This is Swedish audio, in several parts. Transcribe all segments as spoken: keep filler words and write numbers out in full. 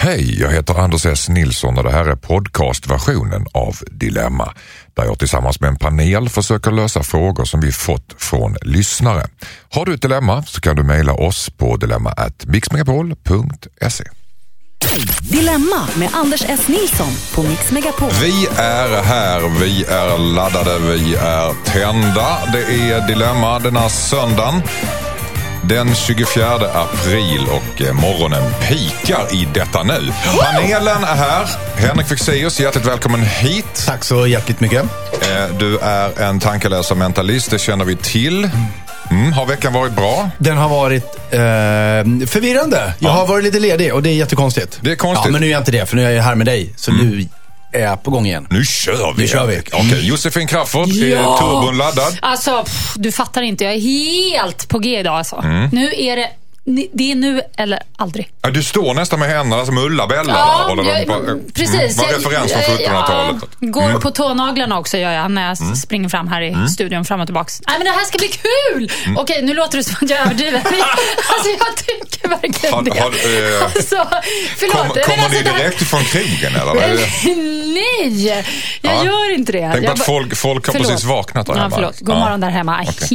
Hej, jag heter Anders S. Nilsson och det här är podcastversionen av Dilemma, där jag tillsammans med en panel försöker lösa frågor som vi fått från lyssnare. Har du ett dilemma så kan du mejla oss på dilemma at mixmegapol punkt se. Dilemma med Anders S. Nilsson på Mix Megapol. Vi är här, vi är laddade, vi är tända. Det är Dilemma denna söndagen. Den tjugofjärde april och morgonen pikar i detta nu. Panelen är här. Henrik Fexeus, hjärtligt välkommen hit. Tack så hjärtligt mycket. Du är en tankeläsare mentalist, det känner vi till. Mm, har veckan varit bra? Den har varit eh, förvirrande. Jag ja. har varit lite ledig och det är jättekonstigt. Det är konstigt. Ja, men nu är jag inte det, för nu är jag här med dig. Så mm. nu är jag på gång igen. Nu kör vi. Nu kör vi. Okej, okay. Josefin Crafoord, ja. är turbon laddad? Alltså, pff, du fattar inte. Jag är helt på G idag alltså. Mm. Nu är det... Det är nu eller aldrig. Ja, du står nästan med händerna som Ulla-Bella. Ja, där, jag, på, precis. Var referens från sjuttonhundratalet. Ja, går mm. på tånaglarna också gör jag när jag mm. springer fram här i mm. studion fram och tillbaka. Nej, men det här ska bli kul! Mm. Okej, nu låter det som att jag överdriver. Alltså, jag tycker verkligen har, det. Har, eh, alltså, förlåt. Kom, kommer alltså, ni direkt här... ifrån krigen, eller? Nej, jag ja. gör inte det. Tänk på jag att folk, folk har precis vaknat där ja, hemma. Förlåt, god morgon ja. där hemma. Okay.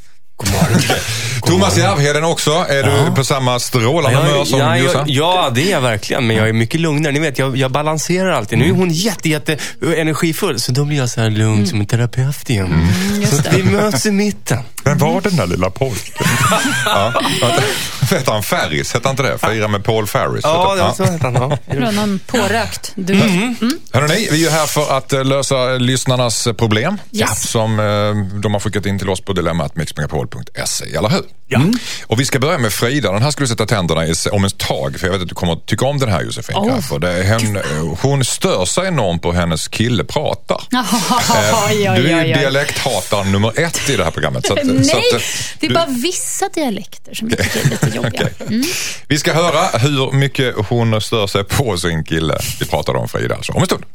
Thomas Järvheden också. Är ja. du på samma strålande humör som ja, Jossan? Ja, det är jag verkligen. Men jag är mycket lugnare. Ni vet, jag, jag balanserar alltid. Nu är hon jätte, jätte energifull. Så då blir jag så här lugn mm. som en terapeut igen. Mm. Så att vi möts i mitten. Men var den där lilla pojken? ja. Hette han Ferris? Hette han inte det? Fira med Paul Ferris. Ja, det var så hette han. Ja. Det var någon pårökt. Du. Mm. Mm. Hörrni, vi är här för att lösa lyssnarnas problem. Yes. Som eh, de har skickat in till oss på dilemma at mixmegapol punkt se, eller hur? Ja. Mm. Och vi ska börja med Frida. Den här ska du sätta tänderna i om en tag, för jag vet att du kommer att tycka om den här, Josefin. Oh. För det är henne, hon stör sig enormt på hennes kille pratar. Oh, eh, du är ju dialekthataren nummer ett i det här programmet. Så att, Nej, så att, det är du... bara vissa dialekter som jag tycker är lite jobbiga. Okay. Mm. Vi ska höra hur mycket hon stör sig på sin kille. Vi pratar om Frida alltså om en stund.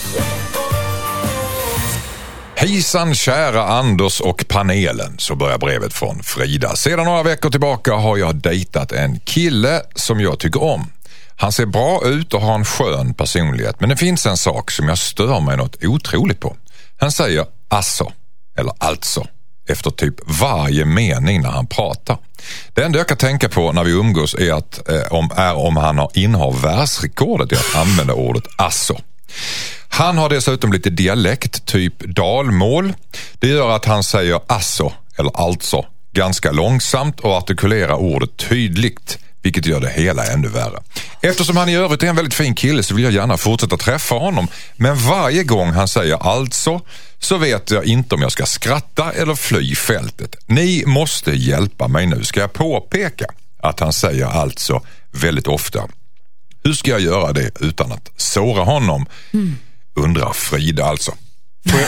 Hejsan kära Anders och panelen, så börjar brevet från Frida. Sedan några veckor tillbaka har jag dejtat en kille som jag tycker om. Han ser bra ut och har en skön personlighet, men det finns en sak som jag stör mig något otroligt på. Han säger alltså, eller alltså, efter typ varje mening när han pratar. Det enda jag kan tänka på när vi umgås är, att, eh, om, är om han har innehar världsrekordet i att använda ordet alltså. Han har dessutom lite dialekt, typ dalmål. Det gör att han säger alltså, eller alltså, ganska långsamt och artikulerar ordet tydligt, vilket gör det hela ännu värre. Eftersom han i övrigt är en väldigt fin kille så vill jag gärna fortsätta träffa honom. Men varje gång han säger alltså så vet jag inte om jag ska skratta eller fly fältet. Ni måste hjälpa mig nu. Ska jag påpeka att han säger alltså väldigt ofta? Hur ska jag göra det utan att såra honom? Mm. Undrar Frida alltså. Får jag,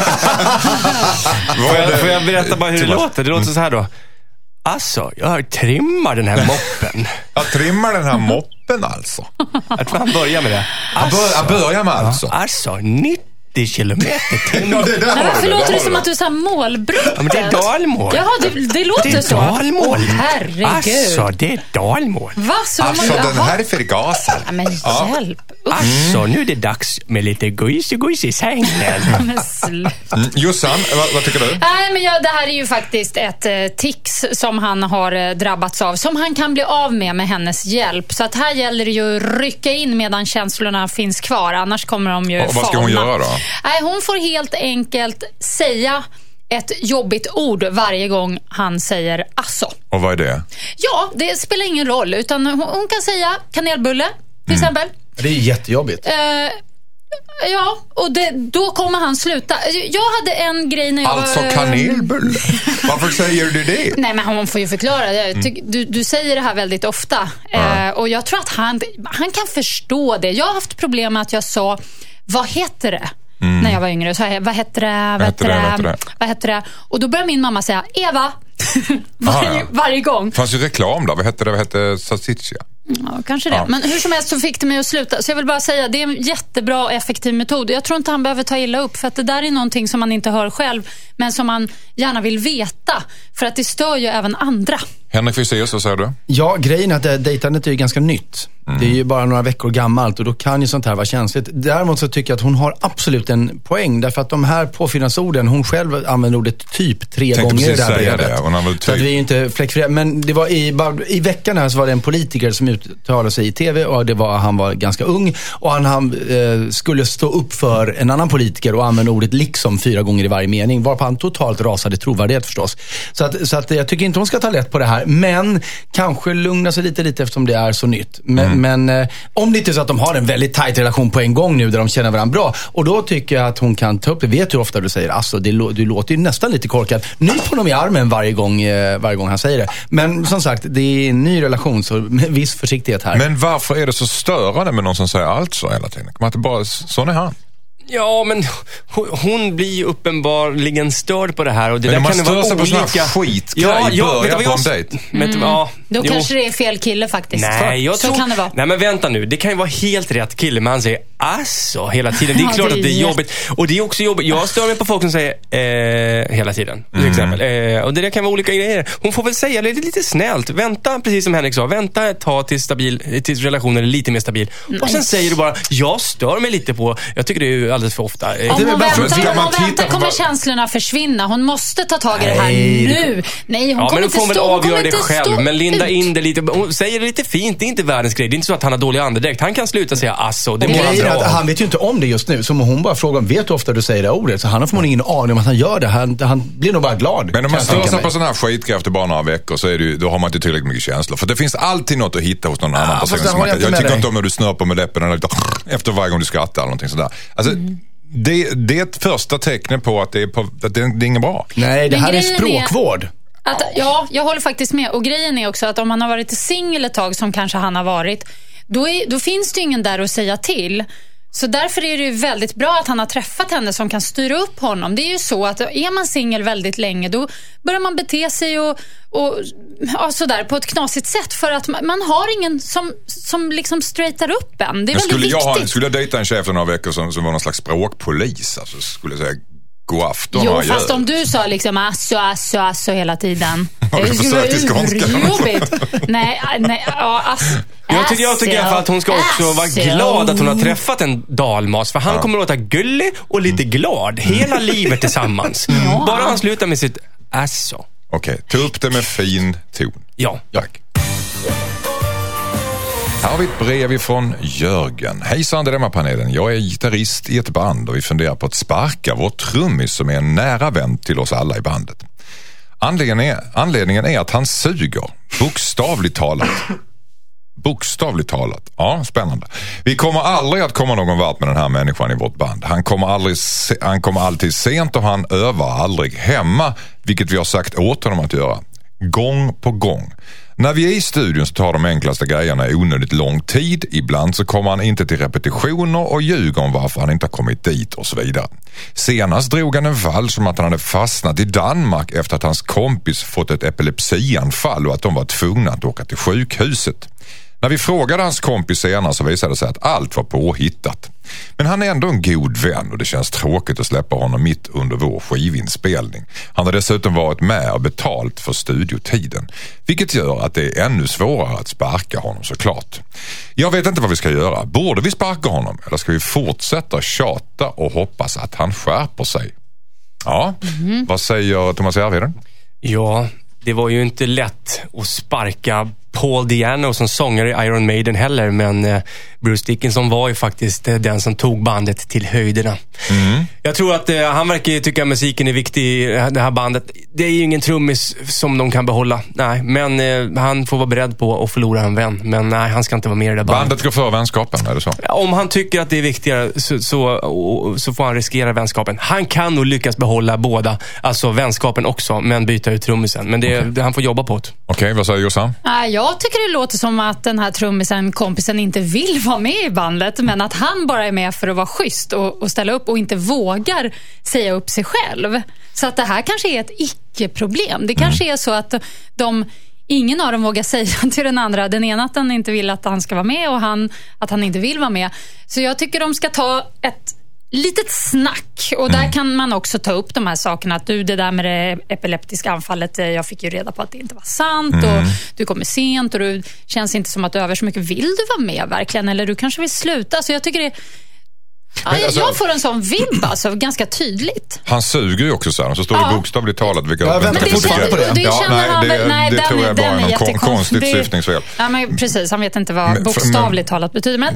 får jag, får jag berätta bara hur det låter? Det låter så här då. Alltså, jag trimmar den här moppen. Jag trimmar den här moppen alltså. Jag tror han börjar med det. Alltså, jag börjar med alltså. Alltså, nittio kilometer till. Ja, det där Nej, varför det, låter det det som att du sa målbrott? Ja, men det är dalmål. Jaha, det, det låter det är så. dalmål. Åh, herregud. Alltså, det är dalmål. Va? Så alltså, man, den här är för gasen. Ja, men ja. hjälp. Alltså, nu är det dags med lite gojs-gojs i sängen. mm, Jossan, vad, vad tycker du? Nej, men ja, det här är ju faktiskt ett eh, tics som han har eh, drabbats av. Som han kan bli av med med hennes hjälp. Så att här gäller det ju att rycka in medan känslorna finns kvar. Annars kommer de ju och, vad ska hon göra då? Nej, hon får helt enkelt säga ett jobbigt ord varje gång han säger alltså. Och vad är det? Ja, det spelar ingen roll. Utan hon, hon kan säga kanelbulle till mm. exempel. Det är jättejobbigt. Uh, ja, och det, då kommer han sluta. Jag hade en grej när jag Alltså var, kanelbulle? Varför säger du det? Nej, men hon får ju förklara. Du, du säger det här väldigt ofta. Mm. Uh, och jag tror att han, han kan förstå det. Jag har haft problem med att jag sa, vad heter det? Mm. När jag var yngre så jag, vad heter det? Vad heter det? det? Vad heter det? Och då började min mamma säga, Eva. varje, ah, ja. varje gång. Fanns ju reklam då? Vad hette det? Vad hette salsiccia? Ja, kanske det. Ja. Men hur som helst så fick det mig att sluta. Så jag vill bara säga, det är en jättebra och effektiv metod. Jag tror inte han behöver ta illa upp, för att det där är någonting som man inte hör själv, men som man gärna vill veta, för att det stör ju även andra. Henrik Fexeus, vad säger du? Ja, grejen är att dejtandet är ju ganska nytt. Mm. Det är ju bara några veckor gammalt och då kan ju sånt här vara känsligt. Däremot så tycker jag att hon har absolut en poäng. Därför att de här påfyllnadsorden, hon själv använder ordet typ tre Tänkte gånger i det här brevet. Det. Hon har väl typ. Så att vi är ju inte fläckfria. Men det var i, i veckan här så var det en politiker som uttalade sig i tv och det var, han var ganska ung och han, han eh, skulle stå upp för en annan politiker och använda ordet liksom fyra gånger i varje mening. Varpå han totalt rasade trovärdighet förstås. Så att, så att jag tycker inte hon ska ta lätt på det här. Men kanske lugna sig lite lite eftersom det är så nytt. Men, mm. men eh, om det inte är så att de har en väldigt tajt relation på en gång nu där de känner varandra bra. Och då tycker jag att hon kan ta upp det. Vet du hur ofta du säger alltså, det, du låter ju nästan lite korkad. Nyp honom i armen varje gång, eh, varje gång han säger det. Men som sagt, det är en ny relation så med viss försiktighet här. Men varför är det så störande med någon som säger allt så hela tiden? Kommer att det bara, sån är han. Ja, men hon blir ju uppenbarligen störd på det här. Och det men där kan vara olika... på sån här skitgrej ja, i början på en dejt. Mm. Ja, då jo. kanske det är fel kille faktiskt. Nej, jag så tror... kan det vara. Nej, men vänta nu. Det kan ju vara helt rätt kille, men han säger alltså hela tiden. Det är ja, klart det är att det är jobbigt. Och det är också jobbigt. Jag stör mig på folk som säger eh, hela tiden. Till mm. exempel. Eh, och det där kan vara olika grejer. Hon får väl säga det lite snällt. Vänta, precis som Henrik sa. Vänta ett tag tills, stabil, tills relationen är lite mer stabil. Mm. Och sen säger du bara, jag stör mig lite på... Jag tycker det är alldeles för ofta. Om hon väntar, om hon väntar kommer vad... känslorna försvinna. Hon måste ta tag i det här nu. Nej, hon ja, kommer men inte får väl stå, avgöra det själv. Men linda ut. in det lite. Hon säger det lite fint. Det är inte världens grej. Det är inte så att han har dålig andedräkt. Han kan sluta säga alltså. Det är bra. Han vet ju inte om det just nu. Så hon bara frågar, vet du ofta du säger det ordet? Så han har förmodligen ingen aning om att han gör det. Han, han blir nog bara glad. Men om man stör sig på sån här skitgrej efter bara några veckor så är det ju, då har man inte tillräckligt mycket känslor. För det finns alltid något att hitta hos någon annan person. Jag, jag tycker dig. inte om när du snör med läppen efter varje gång du skrattar eller någonting sådär. Alltså, mm. Det, det är ett första tecken på att det är, på, att det, det är inget bra. Nej, det här är språkvård. Är att, ja, jag håller faktiskt med. Och grejen är också att om man har varit singel ett tag som kanske han har varit, då, är, då finns det ju ingen där att säga till. Så därför är det ju väldigt bra att han har träffat henne som kan styra upp honom. Det är ju så att är man singel väldigt länge, då börjar man bete sig och, och ja, sådär på ett knasigt sätt för att man, man har ingen som, som liksom straightar upp en. Det är Men skulle väldigt jag viktigt. Ha, skulle jag dejta en chef för några veckor som, som var någon slags språkpolis, alltså skulle jag säga god afton. Jo, fast gör. Om du sa liksom asso, asso, asso hela tiden. Har du försökt i skånska? Jobbigt. Nej, nej, ja, ass, jag tycker, jag tycker att hon ska också asso. vara glad att hon har träffat en dalmas. För han ja. kommer att låta gullig och lite glad hela livet tillsammans. Ja. Bara han slutar med sitt asso. Okej, okay, ta upp det med fin ton. Ja. Tack. Här har vi ett brev ifrån Jörgen. Hejsan Dilemma-panelen. Jag är gitarrist i ett band och vi funderar på att sparka vår trummis som är en nära vän till oss alla i bandet. Anledningen är, anledningen är att han suger. Bokstavligt talat. Bokstavligt talat. Ja, spännande. Vi kommer aldrig att komma någon vart med den här människan i vårt band. Han kommer, aldrig se, han kommer alltid sent och han övar aldrig hemma, vilket vi har sagt åt honom att göra. Gång på gång. När vi är i studion så tar de enklaste grejerna onödigt lång tid. Ibland så kommer han inte till repetitioner och ljuger om varför han inte har kommit dit och så vidare. Senast drog han en fall som att han hade fastnat i Danmark efter att hans kompis fått ett epilepsianfall och att de var tvungna att åka till sjukhuset. När vi frågade hans kompis senare så visade det sig att allt var påhittat. Men han är ändå en god vän och det känns tråkigt att släppa honom mitt under vår skivinspelning. Han har dessutom varit med och betalt för studiotiden. Vilket gör att det är ännu svårare att sparka honom såklart. Jag vet inte vad vi ska göra. Borde vi sparka honom eller ska vi fortsätta tjata och hoppas att han skärper sig? Ja, mm-hmm. Vad säger Thomas Järvheden? Ja, det var ju inte lätt att sparka Paul Diano som sångare i Iron Maiden heller, men eh, Bruce Dickinson var ju faktiskt eh, den som tog bandet till höjderna. Mm. Jag tror att eh, han verkar tycka att musiken är viktig i det här bandet. Det är ju ingen trummis som de kan behålla. Nej, men eh, han får vara beredd på att förlora en vän. Men nej, han ska inte vara med i det där bandet. Bandet går för vänskapen, är det så? Om han tycker att det är viktigare så, så, så får han riskera vänskapen. Han kan nog lyckas behålla båda, alltså vänskapen också, men byta ut trummisen. Men det, okay. det han får jobba på det. Okej, okay, vad säger Jossan? Ah, ja. Jag tycker det låter som att den här trummisen, kompisen, inte vill vara med i bandet, men att han bara är med för att vara schysst och, och ställa upp och inte vågar säga upp sig själv. Så att det här kanske är ett icke-problem. Det kanske mm. är så att de, ingen av dem vågar säga till den andra, den ena att han inte vill att han ska vara med och han att han inte vill vara med. Så jag tycker de ska ta ett litet snack. Och där mm. kan man också ta upp de här sakerna. Att du, det där med det epileptiska anfallet, jag fick ju reda på att det inte var sant. Mm. Och du kommer sent och du känns inte som att du övar så mycket. Vill du vara med verkligen? Eller du kanske vill sluta? Så jag tycker det Ja, alltså, jag får en sån vibb alltså, ganska tydligt. Han suger ju också så här, så står det ja. bokstavligt talat. Vilka jag väntar fortfarande på det. det, ja, nej, det, nej, det, det tror jag bara är någon kon- konstigt syftningsfel. Ja, men precis, han vet inte vad men, bokstavligt men, talat betyder. Men,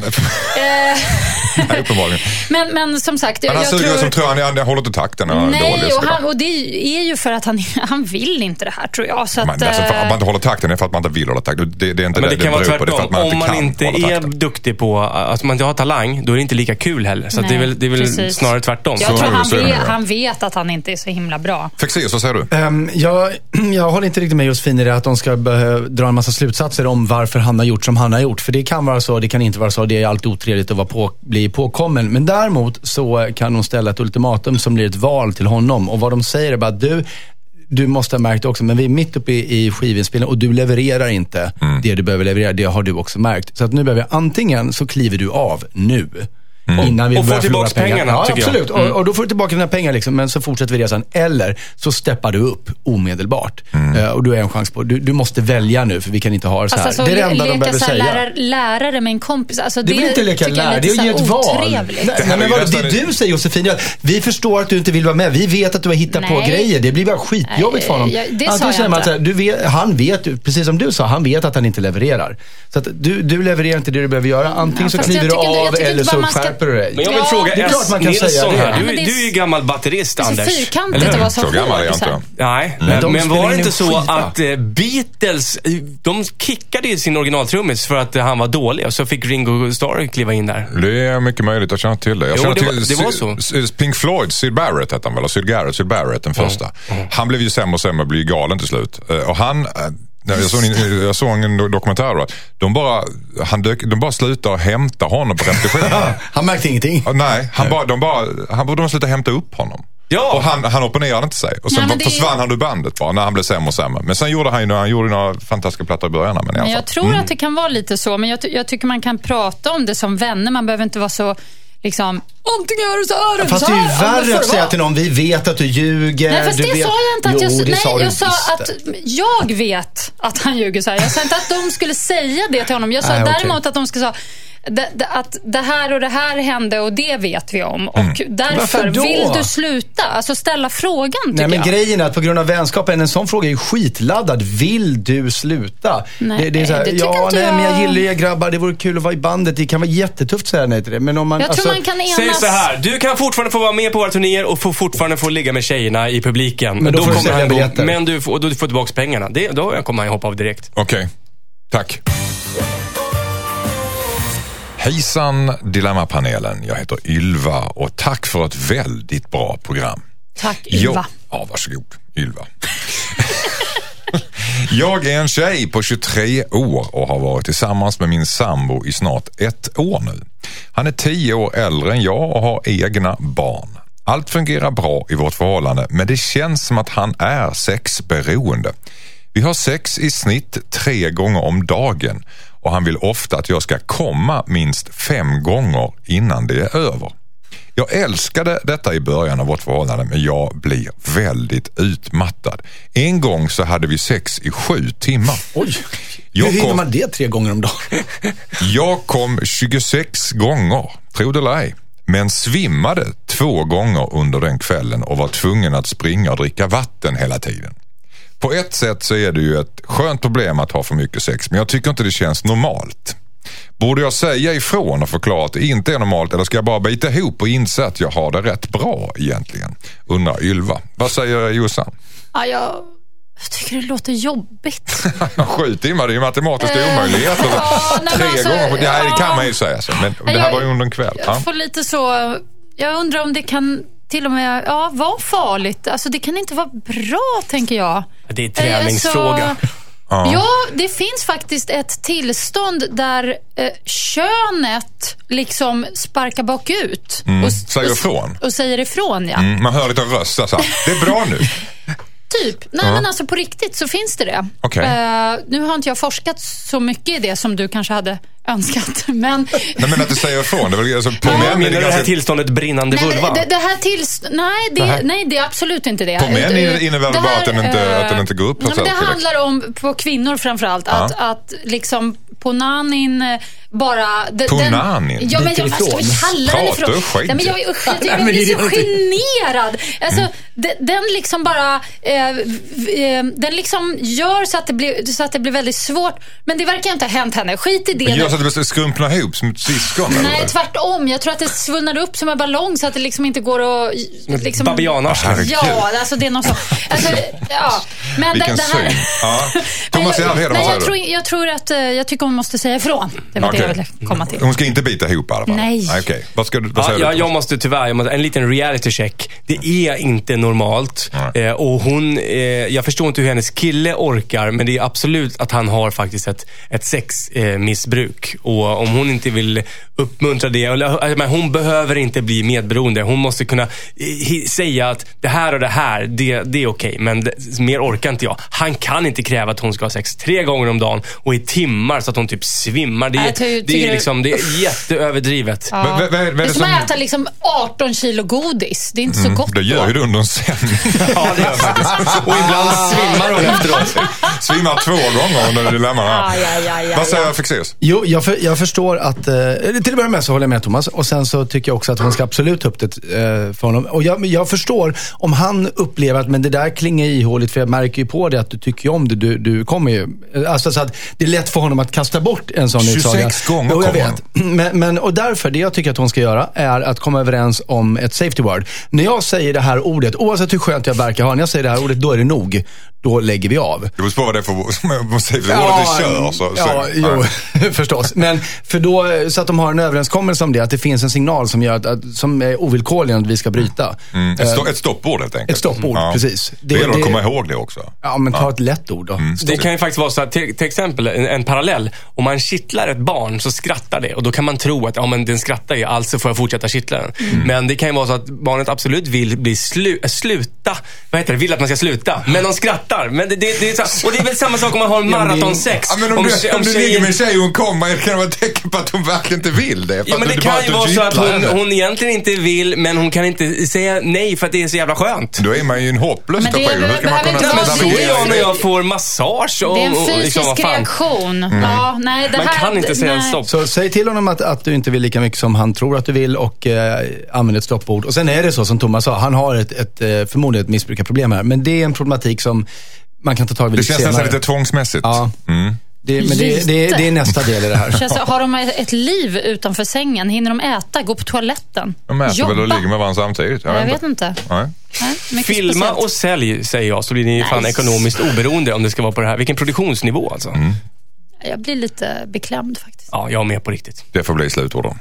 nej, uppenbarligen. men, men som sagt, men han jag suger tror... som tror han, han håller inte takten. Nej, och, han, och det är ju för att han, han vill inte det här, tror jag. Så men, att, alltså, för att man inte håller takten är för att man inte vill hålla takten. Det, det är inte men det, det kan det vara tvärtom. Man om man inte är duktig på, alltså man inte har talang, då är det inte lika kul heller. Så det är väl, det är väl Precis. snarare tvärtom. Jag så tror han vet, han vet att han inte är så himla bra. Fexer, så säger du? Um, jag, jag håller inte riktigt med Josefin i det att de ska behöva dra en massa slutsatser om varför han har gjort som han har gjort. För det kan vara så, det kan inte vara så. Det är alltid otrevligt att vara på, bli påkommen. Men däremot så kan de ställa ett ultimatum som blir ett val till honom. Och vad de säger är bara att du... Du måste ha märkt också, men vi är mitt uppe i, i skivinspelningen och du levererar inte mm. det du behöver leverera. Det har du också märkt. Så att nu behöver jag, antingen så kliver du av nu. Mm. Innan vi och får tillbaka pengarna, pengarna ja, tycker absolut. jag. Mm. Och, och då får du tillbaka dina pengar liksom, men så fortsätter vi resan. Eller så steppar du upp omedelbart. Mm. Uh, och du är en chans på, du, du måste välja nu för vi kan inte ha det så här. Alltså, det är det enda de behöver säga. Lärare, lärare med en kompis. Alltså, det, det är inte leka lärare, det är ju ett val. Nej, nej, men vad, det du säger Josefin, vi förstår att du inte vill vara med. Vi vet att du har hittat nej. på grejer. Det blir bara skitjobbigt för honom. Ja, det sa jag inte. Här, du vet, han vet, precis som du sa, han vet att han inte levererar. Så att du, du levererar inte det du behöver göra. Antingen ja, så kliver du av eller så skärper du dig. Men jag vill fråga det är klart man kan Nilsson säga det. Här. Du, du är ju gammal batterist, Anders. Det är så fyrkantigt att vara så, så gammal är jag inte. Nej, men, mm. men var det inte så att uh, Beatles, de kickade i sin originaltrummis för att uh, han var dålig och så fick Ringo Starr kliva in där? Det är mycket möjligt att känna till det. Jag jo, känner det, till var, det var så. Pink Floyd, Syd Barrett hette han väl, Syd Garrett, Syd Barrett den första. Mm. Mm. Han blev ju sämre och sämre, blev ju galen till slut. Uh, och han... Jag såg, en, jag såg en dokumentär då. De bara, han dök, de bara slutade hämta honom på repetitionen. Han märkte ingenting. Nej, han bara, de bara, han borde sluta hämta upp honom. Ja. Och han, han opponerade inte sig. Och sen Nej, försvann är... han ur bandet bara när han blev sämre och sämre. Men sen gjorde han ju han gjorde några fantastiska plattor i början. Men, i men jag tror mm. att det kan vara lite så. Men jag, jag tycker man kan prata om det som vänner. Man behöver inte vara så... Liksom, antingen gör du så här eller fast så här. Fast det är ju värre att säga till någon, vi vet att du ljuger. Nej, fast du det vet... sa jag inte att jo, jag... Nej, sa jag sa att jag vet att han ljuger så här. Jag sa inte att de skulle säga det till honom. Jag sa Nej, däremot okay. att de skulle säga det, det, att det här och det här hände och det vet vi om. Och mm. därför vill du sluta. Alltså ställa frågan, tycker Nej, men jag. grejen är att på grund av vänskapen, en sån fråga är ju skitladdad. Vill du sluta? Nej, det, det är så här, det ja, nej, jag... men jag gillar er grabbar, det vore kul att vara i bandet. Det kan vara jättetufft att säga nej till det. Men om man, jag alltså... tror man kan enas... Säg så här, du kan fortfarande få vara med på våra turnéer och få fortfarande få ligga med tjejerna i publiken. Men då, då får du han gå, men du får, och då får tillbaka pengarna. Det, då kommer han hoppa av direkt. Okej, okay. Tack. Hejsan Dilemmapanelen, jag heter Ylva och tack för ett väldigt bra program. Tack Ylva. Jag, ja, varsågod Ylva. Jag är en tjej på tjugotre år och har varit tillsammans med min sambo i snart ett år nu. Han är tio år äldre än jag och har egna barn. Allt fungerar bra i vårt förhållande, men det känns som att han är sexberoende. Vi har sex i snitt tre gånger om dagen och han vill ofta att jag ska komma minst fem gånger innan det är över. Jag älskade detta i början av vårt förhållande, men jag blir väldigt utmattad. En gång så hade vi sex i sju timmar. Oj, jag hur hinner kom, man det tre gånger om dagen? Jag kom tjugosex gånger, tro det eller ej. Men svimmade två gånger under den kvällen och var tvungen att springa och dricka vatten hela tiden. På ett sätt så är det ju ett skönt problem att ha för mycket sex, men jag tycker inte det känns normalt. Borde jag säga ifrån och förklara att det inte är normalt, eller ska jag bara bita ihop och inse att jag har det rätt bra egentligen? Undrar Ylva. Vad säger Jossan? Ja, jag... Jag tycker det låter jobbigt. Sju timmar, det är ju matematiskt uh, omöjlighet. Ja, nej, Tre alltså, gånger, ja, det kan man ju säga. Men det här jag, var ju under en kväll. Jag får lite så... Jag undrar om det kan till och med ja, vara farligt. Alltså det kan inte vara bra, tänker jag. Det är en träningsfråga. Alltså, ja. ja, det finns faktiskt ett tillstånd där eh, könet liksom sparkar bakut. Mm, och, säger och, ifrån. Och säger ifrån, ja. Mm, man hör lite röst. Alltså. Det är bra nu. Typ. Nej, Ja. men alltså på riktigt så finns det det. Okej. Eh, nu har inte jag forskat så mycket i det som du kanske hade önskat. Men, Nej, men att du säger ifrån. Det är väl, alltså, på På män är män det är det här ganska... tillståndet brinnande nej, vulva. men det, det här tills, nej, det, Nähä. nej, det är absolut inte det. På män Eh, innebär det det bara här, att den inte, eh, att den inte går upp. Nej, men det tillräckligt. handlar om på kvinnor framförallt. Att, Ja. att liksom på nanin eh, bara... de- På den- nanin? Ja, men Lite jag, vad ska vi ifrån. kalla den Pratar ifrån? du skit? Nej, men jag, jag, jag, Nej, jag men blir det så är inte- generad. Alltså, de, den liksom bara... Eh, eh, den liksom gör så att, det blir, så att det blir väldigt svårt. Men det verkar inte ha hänt henne. Skit i det. Men gör nu. så att det skrumpnar ihop som ett syskon? Nej, eller? tvärtom. Jag tror att det svullnar upp som en ballong så att det liksom inte går att... Liksom, Babianarsle. Herregud. ja, alltså det är någon så. Alltså, ja. Men Vilken det, det här... syn. Ja. Thomas Nej, jag, Järvheden, vad nej, säger jag, du? tror, jag tror att eh, jag tycker hon måste säga ifrån. Det var Okej. det jag ville komma till. Hon ska inte bita ihop i alla fall? Nej. Okej. Vad, ska du, vad Ja, säger jag, du? jag måste tyvärr, jag måste, en liten reality check. Det är inte normalt. Nej. Eh, och hon, eh, jag förstår inte hur hennes kille orkar, men det är absolut att han har faktiskt ett, ett sexmissbruk. Eh, och om hon inte vill uppmuntra det, eller, men hon behöver inte bli medberoende. Hon måste kunna eh, säga att det här och det här, det, det är okej. Men det, mer orkar inte jag. Han kan inte kräva att hon ska ha sex tre gånger om dagen och i timmar så att hon typ svimmar. Det, är- Jag ty- det tycker är du- liksom, det är jätteöverdrivet. Ja. Men vad- vad är- vad är det det är som som- att äta liksom arton kilo godis. Det är inte så gott. Det gör ju du under en sändning. Ja, det gör faktiskt. Och ibland svimmar hon efteråt. Svimmar två gånger under dilemman. Aj, aj, aj, aj, Vad säger aj. Fexeus? Jo, jag, för, jag förstår att... Eh, till att börja med så håller jag med Thomas. Och sen så tycker jag också att hon ska absolut ta upp det eh, för honom. Och jag, jag förstår om han upplever att men det där klingar ihåligt. För jag märker ju på det att du tycker ju om det. Du, du kommer ju... Alltså så att det är lätt för honom att kasta bort en sån utsaga. tjugosex gånger Jo, jag kommer vet. Men, men, och därför, det jag tycker att hon ska göra är att komma överens om ett safety word. När jag säger det här ordet, oavsett hur skönt jag verkar ha, när jag säger det här ordet, då är det nog. Då lägger vi av. Du måste på vad det är för ordet du kör. Så, ja, så. jo, förstås. Men för då, så att de har en överenskommelse om det, att det finns en signal som gör att, att som är ovillkorligen att vi ska bryta. Mm. Ett, sto- ett stoppord helt enkelt. Ett stoppord, Ja. precis. Det, Det- gäller att det- komma ihåg det också. Ja, men ta ett lätt ord då. Det kan ju faktiskt vara så att, till, till exempel en, en parallell. Om man kittlar ett barn så skrattar det. Och då kan man tro att ja, men den skrattar ju, alltså får jag fortsätta kittla den. Mm. Men det kan ju vara så att barnet absolut vill bli slu, äh, sluta. Vad heter det? Vill att man ska sluta. Men de skrattar. Men det, det, det är så, och det är väl samma sak om man har en Ja, men det- maratonsex. Ja, men om, du, tje- om du tjejen- ligger med en tjej och hon kommer, kan det vara ett tecken på att hon verkligen inte vill det? För Ja, att men det du bara kan ju inte vara så att kittlar hon, henne. hon egentligen inte vill, men hon kan inte säga nej för att det är så jävla skönt. Då är man ju en hopplös Men det situation. Hur ska man behöver kunna inte Nej, men vara så är jag när det. jag får massage och, Det är en och, och fysisk liksom, vad fan. reaktion. Ja, nej, det Man här, kan inte säga nej. stopp. Så säg till honom att, att du inte vill lika mycket som han tror att du vill och eh, använd ett stoppord. Och sen är det så som Thomas sa, han har ett, ett, eh, förmodligen ett missbrukarproblem här. Men det är en problematik som man kan ta tag i Det lite känns senare. nästan lite tvångsmässigt. Ja. Mm. Det, men det, det, det, det är nästa del i det här. Känns, har de ett liv utanför sängen? Hinner de äta, gå på toaletten, De äter väl och ligger med varandra samtidigt? Jag, jag vet inte. Nej. Nej, mycket Filma speciellt. och sälj, säger jag, så blir ni fan Nej. ekonomiskt oberoende om det ska vara på det här. Vilken produktionsnivå alltså. Mm. Jag blir lite beklämd faktiskt. Ja, jag är med på riktigt. Det får bli slutorden.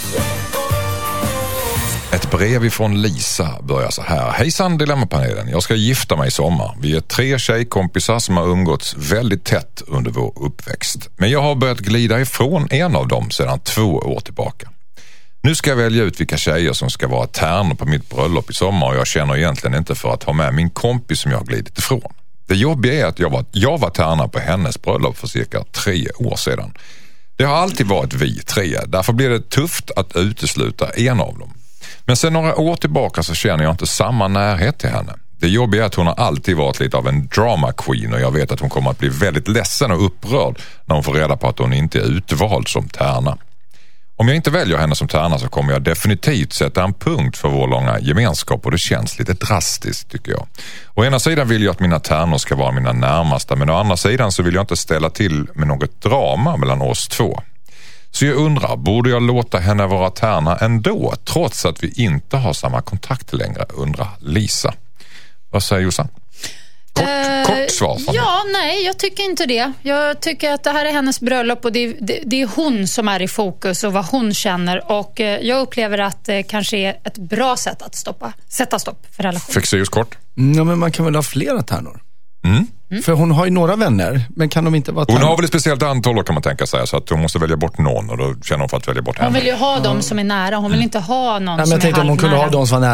Ett brev ifrån Lisa börjar så här. Hejsan Dilemmapanelen, jag ska gifta mig i sommar. Vi är tre tjejkompisar som har umgåtts väldigt tätt under vår uppväxt. Men jag har börjat glida ifrån en av dem sedan två år tillbaka. Nu ska jag välja ut vilka tjejer som ska vara tärnor på mitt bröllop i sommar och jag känner egentligen inte för att ha med min kompis som jag har glidit ifrån. Det jobbiga är att jag var, jag var tärna på hennes bröllop för cirka tre år sedan. Det har alltid varit vi tre, därför blir det tufft att utesluta en av dem. Men sen några år tillbaka så känner jag inte samma närhet till henne. Det jobbiga är att hon har alltid varit lite av en drama queen och jag vet att hon kommer att bli väldigt ledsen och upprörd när hon får reda på att hon inte är utvald som tärna. Om jag inte väljer henne som tärna så kommer jag definitivt sätta en punkt för vår långa gemenskap och det känns lite drastiskt tycker jag. Å ena sidan vill jag att mina tärnor ska vara mina närmaste men å andra sidan så vill jag inte ställa till med något drama mellan oss två. Så jag undrar, borde jag låta henne vara tärna ändå trots att vi inte har samma kontakt längre, undrar Lisa. Vad säger Jossan? Kort, Eh, kort svar från Ja, nej, jag tycker inte det. Jag tycker att det här är hennes bröllop och det, det, det är hon som är i fokus och vad hon känner. Och eh, jag upplever att det kanske är ett bra sätt att stoppa, sätta stopp för relationen. Fexeus kort. Ja, men man kan väl ha flera tärnor? Mm. För hon har ju några vänner, men kan de inte vara Hon tärnor? har väl ett speciellt antal då kan man tänka sig så att hon måste välja bort någon och då känner hon för att välja bort Hon henne. vill ju ha dem som är nära. Hon vill inte ha någon Nej, men som jag tänkte är om hon kunde ha halvnära. de som var nära och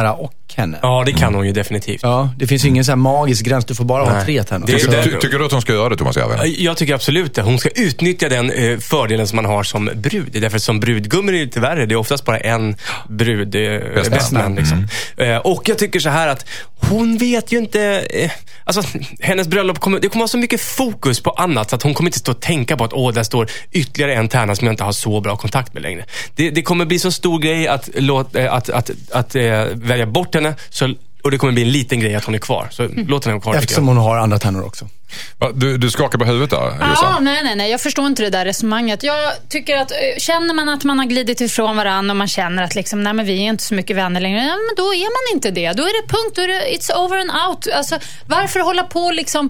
henne. Ja, det kan hon ju definitivt. Ja, det finns ju ingen så här magisk gräns. Du får bara Nej. ha tre tärnor. Tycker, ty, tycker du att hon ska göra det, Thomas Järvheden? Jag tycker absolut det. Hon ska utnyttja den eh, fördelen som man har som brud. Därför som brudgummer är det lite värre. Det är oftast bara en brud, eh, bästman liksom. Mm. Eh, och jag tycker så här att hon vet ju inte... Eh, alltså, hennes bröllop kommer... Det kommer ha så mycket fokus på annat så att hon kommer inte stå och tänka på att åh, där står ytterligare en tärna som jag inte har så bra kontakt med längre. Det, det kommer bli så stor grej att, låt, att, att, att, att äh, välja bort henne så, och det kommer bli en liten grej att hon är kvar. Så mm. låt henne vara kvar. Eftersom hon har andra tärnor också. Du, du skakar på huvudet där, Jossan? Ja, nej, nej, nej. Jag förstår inte det där resonemanget. Jag tycker att känner man att man har glidit ifrån varandra och man känner att liksom, nej, men vi är inte så mycket vänner längre, ja, men då är man inte det. Då är det punkt, då är det it's over and out. Alltså, varför hålla på liksom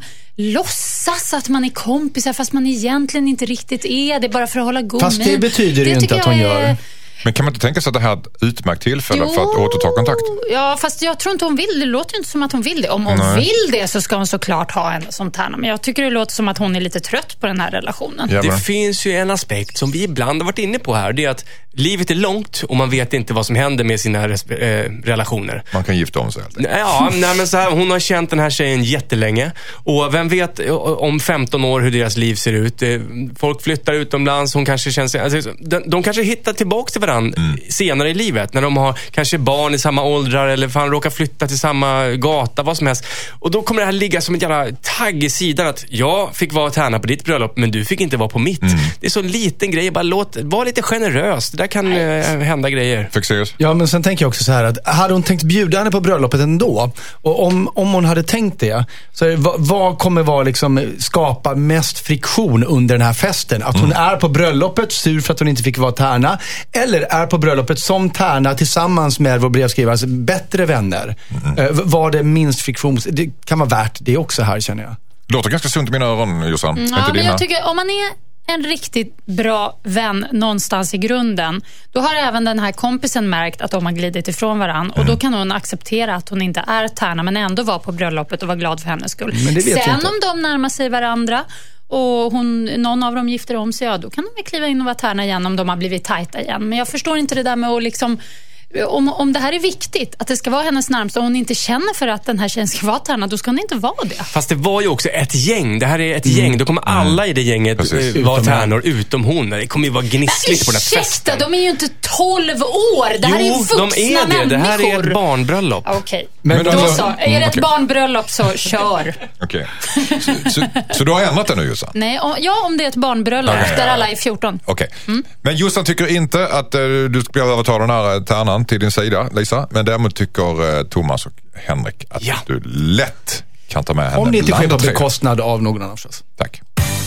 låtsas att man är kompisar fast man egentligen inte riktigt är det, bara för att hålla god Fast det betyder ju inte att hon gör är... Men kan man inte tänka sig att det här är ett utmärkt tillfälle jo, för att återta kontakt? Ja, fast jag tror inte hon vill. Det låter ju inte som att hon vill det. Om hon Nej. vill det så ska hon såklart ha henne som tärna. Men jag tycker det låter som att hon är lite trött på den här relationen. Ja, det finns ju en aspekt som vi ibland har varit inne på här. Det är att livet är långt och man vet inte vad som händer med sina resp- äh, relationer. Man kan gifta om sig helt enkelt. Ja, nej, men så här, hon har känt den här tjejen jättelänge. Och vem vet om femton år hur deras liv ser ut. Folk flyttar utomlands. Hon kanske känns, alltså, de, de kanske hittar tillbaka till varandra mm. senare i livet. När de har kanske barn i samma åldrar eller fan råkar flytta till samma gata, vad som helst. Och då kommer det här ligga som en jävla tagg i sidan att jag fick vara tärna på ditt bröllop men du fick inte vara på mitt. Mm. Det är så en liten grej. Bara låt, var lite generös. Det där kan äh, hända grejer. Fixeras. Ja, men sen tänker jag också så här att hade hon tänkt bjuda henne på bröllopet ändå, och om, om hon hade tänkt det, så är det, vad, vad kommer vara liksom skapa mest friktion under den här festen? Att hon mm. är på bröllopet sur för att hon inte fick vara tärna, eller är på bröllopet som tärna tillsammans med vår brevskrivare, bättre vänner. Mm. Uh, var det minst friktion? Det kan vara värt det också här, känner jag. Det låter ganska sunt i mina öron, Jossan. Mm, ja, men jag tycker om man är en riktigt bra vän någonstans i grunden, då har även den här kompisen märkt att de har glidit ifrån varann. Och mm. då kan hon acceptera att hon inte är tärna men ändå vara på bröllopet och vara glad för hennes skull. Sen om de närmar sig varandra och hon, någon av dem gifter om sig, ja, då kan de kliva in och vara tärna igen om de har blivit tajta igen. Men jag förstår inte det där med att liksom... Om, om det här är viktigt, att det ska vara hennes närmsta och hon inte känner för att den här tjejen ska vara tärna, då ska hon inte vara det. Fast det var ju också ett gäng. Det här är ett mm. gäng. Då kommer alla i det gänget Precis. vara tärnor utom hon. Det kommer ju vara gnissligt på den här festen. De är ju inte tolv år. Det här jo, är ju vuxna de är det. Människor. Det här är ett barnbröllop. Okej, okay. Men då alltså, så. Är det ett okay. barnbröllop så kör. Okej. Okay. Så, så, så du har ändrat det nu, Jossan? Nej, om, ja om det är ett barnbröllop okay, där ja. alla är fjorton. Okej. Okay. Mm. Men Jossan tycker inte att uh, du ska behöva ta den här tärnan till din sida, Lisa. Men däremot tycker uh, Thomas och Henrik att ja. du lätt kan ta med henne. Om det inte sker på bekostnad av någon annan förstås. Tack.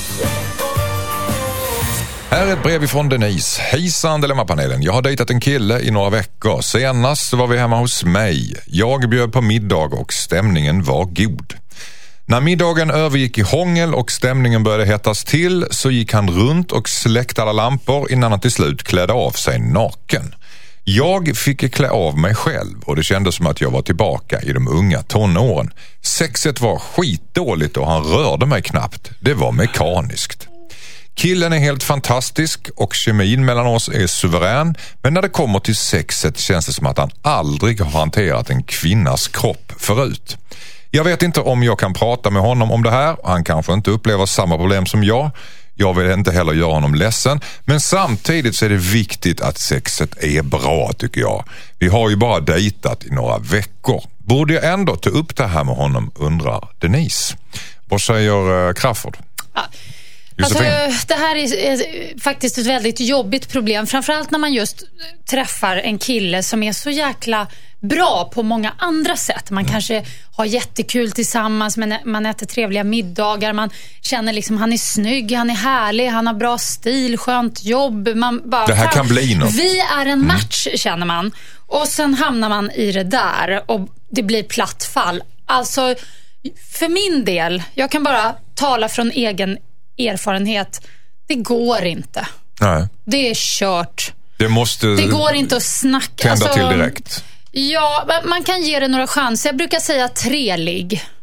Här är ett brev ifrån Denise. Hejsan Dilemmapanelen. Jag har dejtat en kille i några veckor. Senast var vi hemma hos mig. Jag bjöd på middag och stämningen var god. När middagen övergick i hångel och stämningen började hettas till så gick han runt och släckte alla lampor innan han till slut klädde av sig naken. Jag fick klä av mig själv och det kändes som att jag var tillbaka i de unga tonåren. Sexet var skitdåligt och han rörde mig knappt. Det var mekaniskt. Killen är helt fantastisk och kemin mellan oss är suverän, men när det kommer till sexet känns det som att han aldrig har hanterat en kvinnas kropp förut. Jag vet inte om jag kan prata med honom om det här. Han kanske inte upplever samma problem som jag. Jag vill inte heller göra honom ledsen, men samtidigt så är det viktigt att sexet är bra, tycker jag. Vi har ju bara dejtat i några veckor. Borde jag ändå ta upp det här med honom, undrar Denise. Vad säger uh, Crafoord? Ja. Alltså, det här är faktiskt ett väldigt jobbigt problem. Framförallt när man just träffar en kille som är så jäkla bra på många andra sätt. Man mm. kanske har jättekul tillsammans, men man äter trevliga middagar. Man känner liksom han är snygg, han är härlig, han har bra stil, skönt jobb. Man bara, det här kan bli något. Vi är en match, mm. känner man. Och sen hamnar man i det där och det blir platt fall. Alltså, för min del, jag kan bara tala från egen erfarenhet. Det går inte. Nej. Det är kört. Det måste Det går inte att snacka. Tända alltså, till direkt. Ja, man kan ge det några chanser. Jag brukar säga tre ligg.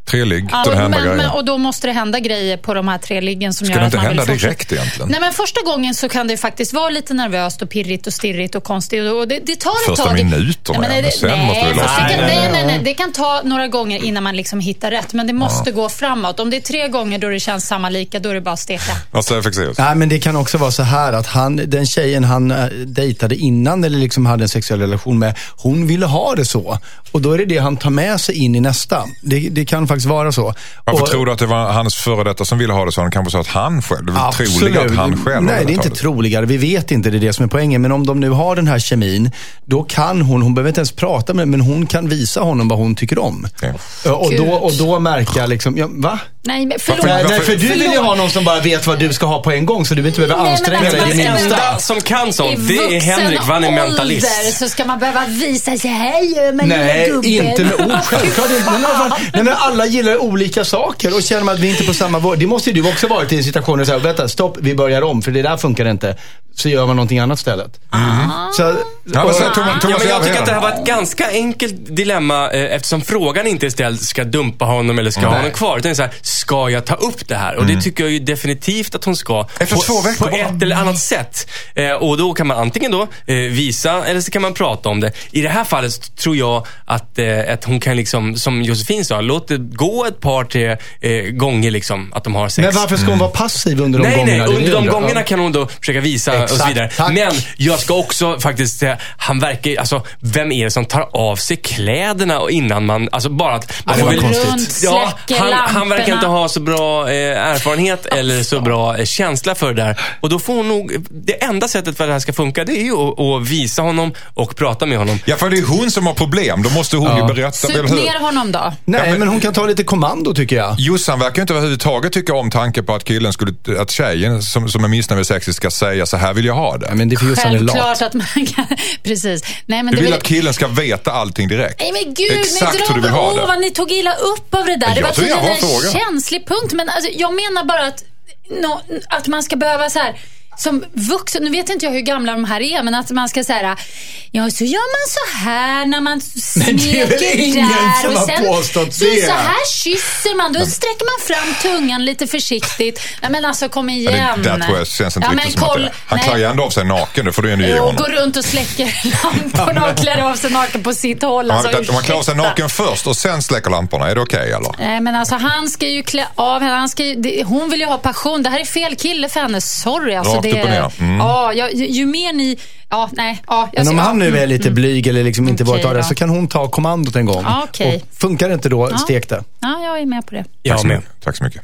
Tre ligg, Ja, det händer men, grejer. men, och då måste det hända grejer på de här tre liggen som Ska gör det att inte man vill hända fortsätta. direkt egentligen? Nej, men första gången så kan det faktiskt vara lite nervöst och pirrigt och stirrigt och konstigt. Och det, det tar ett Första tag. minuterna, nej, men, men sen nej, måste vi fast det lossa. kan, Nej, nej, nej, nej, nej. Det kan ta några gånger innan man liksom hittar rätt. Men det måste gå framåt. Om det är tre gånger då det känns samma lika, då är det bara att steka. Vad säger Fexeus? Nej, men det kan också vara så här att han, den tjejen han äh, dejtade innan eller liksom hade en sexuell relation med, hon ville ha det så. Och då är det det han tar med sig in i nästa. Det, det kan faktiskt vara så. Varför och, tror du att det var hans före detta som ville ha det så? Han kanske sa att han själv, det är troligt att han själv Nej, det är inte det. troligare. Vi vet inte, det är det som är poängen. Men om de nu har den här kemin, då kan hon, hon behöver inte ens prata med, men hon kan visa honom vad hon tycker om. Okay. Och, då, och då märka liksom, ja, va? Nej, men förlåt. Nej, nej, för du Förlåt. vill ju ha någon som bara vet vad du ska ha på en gång, så du inte behöver Nej, men anstränga alltså, dig det men- minsta. enda som kan sånt, I det är vuxen Henrik, för han är mentalist. ålder så ska man behöva visa sig, här gör man Nej, gubben. inte med ord. Självklart inte. Men, men, nej, men alla gillar olika saker och känner man att vi inte är på samma vård. Det måste ju du också varit i en situation och säga, vänta, stopp, vi börjar om, för det där funkar inte. Så gör man någonting annat istället. Mm. Så, Ja, vad säger Thomas- Ja, Thomas men jag tycker att det här Järvheden? var ett ganska enkelt dilemma eh, eftersom frågan inte är ställd, ska jag dumpa honom eller ska jag ha honom kvar? Utan det är så här, ska jag ta upp det här? Och det tycker jag ju definitivt att hon ska. Efter på, två veckor På bara. ett eller annat sätt. Eh, och då kan man antingen då eh, visa eller så kan man prata om det. I det här fallet så tror jag att, eh, att hon kan liksom, som Josefin sa, låt det gå ett par tre eh, gånger liksom att de har sex. men varför ska hon vara passiv under de Nej, gångerna? nej, Det är under det de jag undrar. gångerna kan hon då försöka visa och Exakt, så vidare. tack. Men jag ska också faktiskt säga, han verkar, alltså, vem är det som tar av sig kläderna och innan man, alltså bara att man det var vill- konstigt. Runt, Ja, släcker han, han verkar lamporna. inte ha så bra eh, erfarenhet eller så bra eh, känsla för det där. Och då får hon nog, det enda sättet för att det här ska funka, det är ju att, att visa honom och prata med honom. Ja, för det är hon som har problem. Då måste hon Ja. ju berätta. Sup eller hur? ner honom då. Nej, Ja, men- men hon kan ta lite kommando tycker jag. Jossan verkar inte överhuvudtaget tycka om tanken på att killen skulle, att tjejen som, som är missnöjd med sexet ska säga så här vill jag ha det. Ja, men det är för just han är lat. Självklart att man kan... Precis. Nej, men Du det vill vill... att killen ska veta allting direkt. Nej men gud, Exakt ni hur du vill ha åh, det. vad ni tog illa upp av det där. Ja, Det jag var tror jag tydligen har en en fråga. känslig punkt. Men alltså, jag menar bara att, no, att man ska behöva så här... Som vuxen, nu vet inte jag hur gamla de här är, men att man ska säga, ja så gör man så här när man smeker Men det är väl ingen där som och har sen påstått så, det. så här kysser man, då sträcker man fram tungan lite försiktigt. Nej men alltså kom igen. Ja, det, där tror jag känns inte Ja, riktigt men som att koll, det är. Han nej. klär ju ändå av sig naken, det får du ju ge Och honom. går runt och släcker lamporna och klär av sig naken på sitt håll. Om Alltså, man, om man klär av sig ursäkta. naken först och sen släcker lamporna, är det okej eller? Nej men alltså han ska ju klä av henne. Han ska ju, det, hon vill ju ha passion. Det här är fel kille för henne. Sorry. Alltså, Rakt det, upp och ner. Mm. Ja, jag, ju, ju mer ni... Ja, nej. Ja, jag Men om ser- han nu är lite blyg eller liksom inte Okej vågat ta det, då. så kan hon ta kommandot en gång. Ja, okej. Och funkar det inte då, stek det. Ja, jag är med på det. Tack Jag så med. mycket. Tack så mycket.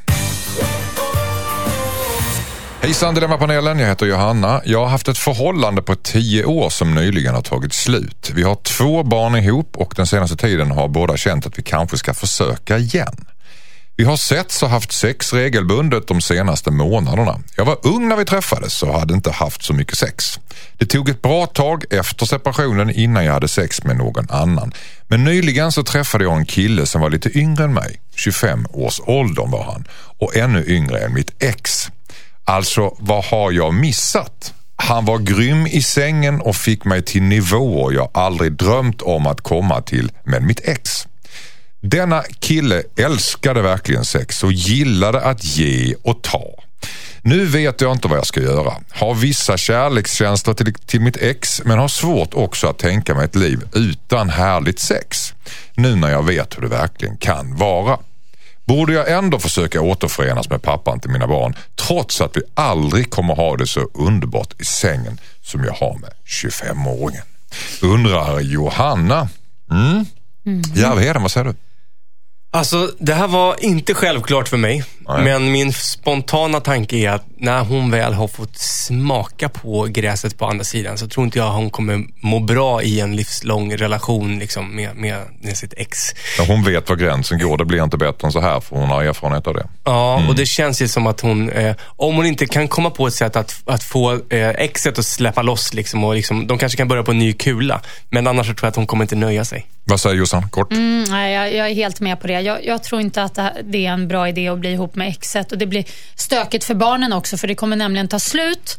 Hejsan Dilemma-panelen, jag heter Johanna. Jag har haft ett förhållande på tio år som nyligen har tagit slut. Vi har två barn ihop och den senaste tiden har båda känt att vi kanske ska försöka igen. Vi har setts och haft sex regelbundet de senaste månaderna. Jag var ung när vi träffades och hade inte haft så mycket sex. Det tog ett bra tag efter separationen innan jag hade sex med någon annan. Men nyligen så träffade jag en kille som var lite yngre än mig. tjugofem års åldern var han. Och ännu yngre än mitt ex. Alltså, vad har jag missat? Han var grym i sängen och fick mig till nivåer jag aldrig drömt om att komma till med mitt ex. Denna kille älskade verkligen sex och gillade att ge och ta. Nu vet jag inte vad jag ska göra. Har vissa kärlekstjänster till, till mitt ex, men har svårt också att tänka mig ett liv utan härligt sex. Nu när jag vet hur det verkligen kan vara. Borde jag ändå försöka återförenas med pappan till mina barn, trots att vi aldrig kommer ha det så underbart i sängen som jag har med tjugofemåringen? Undrar Johanna. Mm. Mm. Järvheden, vad säger du? Alltså, det här var inte självklart för mig. Nej. Men min spontana tanke är att när hon väl har fått smaka på gräset på andra sidan så tror inte jag att hon kommer må bra i en livslång relation liksom, med, med, med sitt ex. När hon vet var gränsen går, det blir inte bättre än så här, för hon har erfarenhet av det. Ja, mm. och det känns ju som att hon, eh, om hon inte kan komma på ett sätt att, att få eh, exet att släppa loss liksom, och liksom, de kanske kan börja på en ny kula. Men annars så tror jag att hon kommer inte nöja sig. Vad säger Jossan? Kort. Mm, nej, jag, jag är helt med på det. Jag, jag tror inte att det är en bra idé att bli ihop med exet. Och det blir stökigt för barnen också, för det kommer nämligen ta slut.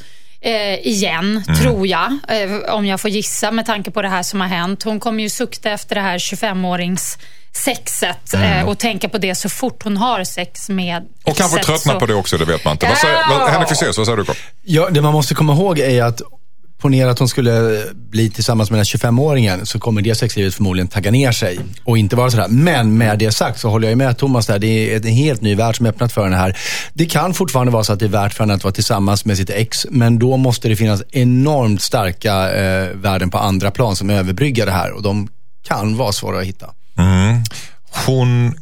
eh, igen, mm. tror jag. Eh, om jag får gissa med tanke på det här som har hänt. Hon kommer ju sukta efter det här tjugofem-årings sexet mm. eh, och tänka på det så fort hon har sex med och exet, kanske tröttna så... på det också, det vet man inte. Vad säger, Ja. Henrik Fexeus, vad säger du? Ja, det man måste komma ihåg är att ponera att hon skulle bli tillsammans med den tjugofem-åringen, så kommer det sexlivet förmodligen tagga ner sig och inte vara sådär. Men med det sagt så håller jag med Thomas där. Det är en helt ny värld som är öppnat för henne här. Det kan fortfarande vara så att det är värt för henne att vara tillsammans med sitt ex, men då måste det finnas enormt starka eh, värden på andra plan som överbryggar det här, och de kan vara svåra att hitta. Mm. Hon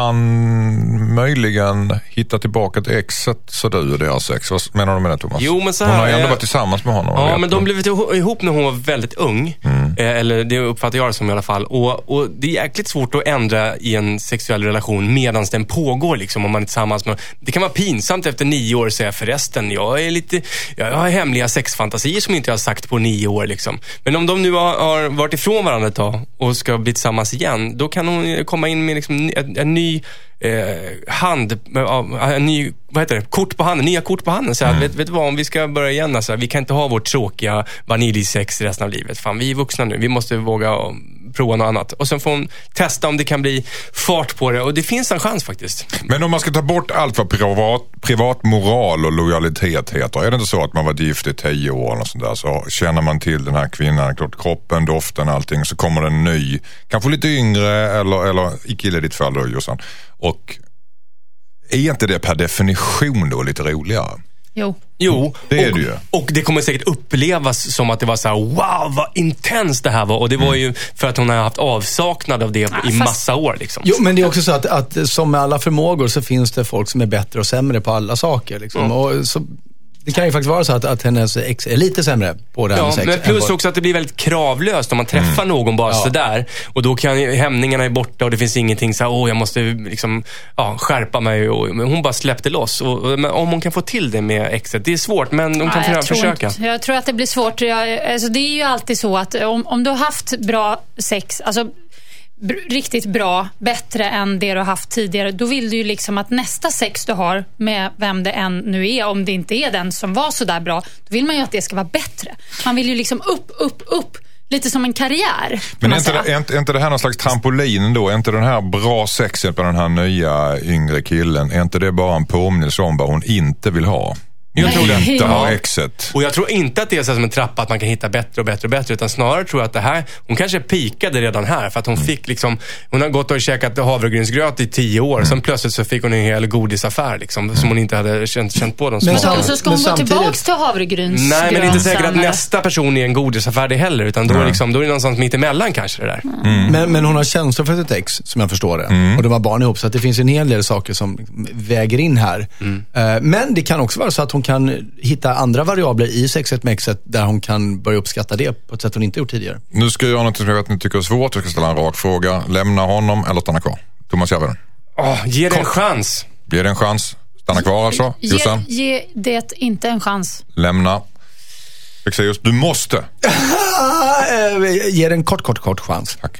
kan möjligen hitta tillbaka till exet så du och deras sex. Vad menar du med det, Thomas? Jo, men så här, hon har ju ändå jag... varit tillsammans med honom. Ja, men de blev ihop när hon var väldigt ung. Mm. Eller det uppfattar jag det som i alla fall. Och, och det är jäkligt svårt att ändra i en sexuell relation medan den pågår liksom, om man är tillsammans med. Det kan vara pinsamt efter nio år att säga förresten, jag är lite, jag har hemliga sexfantasier som inte jag har sagt på nio år liksom. Men om de nu har, har varit ifrån varandra ett tag och ska bli tillsammans igen, då kan hon komma in med liksom en, en ny eh, hand, en ny, vad heter det, kort på handen, nya kort på handen. Så här, mm. vet, vet du vad, om vi ska börja igen, alltså, vi kan inte ha vårt tråkiga vaniljsex resten av livet. Fan, vi är vuxna nu, vi måste våga prova något annat. Och sen får hon testa om det kan bli fart på det. Och det finns en chans faktiskt. Men om man ska ta bort allt vad privat, privat moral och lojalitet heter, är det inte så att man varit gift i tio år och sånt där, så känner man till den här kvinnan, klart, kroppen, doften, allting, så kommer det en ny, kanske lite yngre eller, eller i kille i ditt fall då, Jossan. Och är inte det per definition då lite roligare? Jo. Jo, det är och, det ju. Och det kommer säkert upplevas som att det var så här: wow, vad intens det här var. Och det var ju för att hon har haft avsaknad av det ja, i fast... massa år liksom. Jo, men det är också så att, att som med alla förmågor så finns det folk som är bättre och sämre på alla saker liksom. Mm. Och så, det kan ju faktiskt vara så att, att hennes ex är lite sämre på det här ja, med sex. Men plus också att det blir väldigt kravlöst om man träffar mm. någon bara ja. sådär. Och då kan hämningarna är borta och det finns ingenting så här, åh jag måste liksom ja, skärpa mig. Och, men hon bara släppte loss. Och, men om hon kan få till det med exet, det är svårt, men hon kan ja, försöka. Inte, jag tror att det blir svårt. Jag, alltså, det är ju alltid så att om, om du har haft bra sex, alltså riktigt bra, bättre än det du har haft tidigare, då vill du ju liksom att nästa sex du har med vem det än nu är, om det inte är den som var så där bra, då vill man ju att det ska vara bättre. Man vill ju liksom upp, upp, upp, lite som en karriär. Men är inte, det, är, inte, är inte det här någon slags trampolin då? Är inte den här bra sexet på den här nya yngre killen, är inte det bara en påminnelse om vad hon inte vill ha? Jag tror det inte har exet. Och jag tror inte att det är så som en trappa att man kan hitta bättre och bättre och bättre, utan snarare tror jag att det här, hon kanske pikade redan här för att hon mm. fick liksom, hon har gått och käkat havregrynsgröt i tio år, mm. sen plötsligt så fick hon en hel godisaffär liksom, mm. som hon inte hade känt, känt på. De men sam- så ska hon gå samtidigt... tillbaks till havregrynsgröt. Nej, men det är inte säkert att nästa person är en godisaffär det heller, utan då, mm. liksom, då är det någonstans mitt emellan kanske det där. Mm. Men, men hon har känslor för sitt ex, som jag förstår det. Mm. Och de har barn ihop, så att det finns en hel del saker som väger in här. Mm. Uh, men det kan också vara så att hon kan hitta andra variabler i sexet med exet där hon kan börja uppskatta det på ett sätt hon inte gjort tidigare. Nu ska jag göra något som jag vet att ni tycker är svårt. Jag ska ställa en rak fråga. Lämna honom eller stanna kvar? Thomas Järvheden. Oh, ge det en chans. Ge det en chans. Stanna kvar alltså. Ge, ge det inte en chans. Lämna. Fexeus, du måste. Ge det en kort, kort, kort chans. Tack.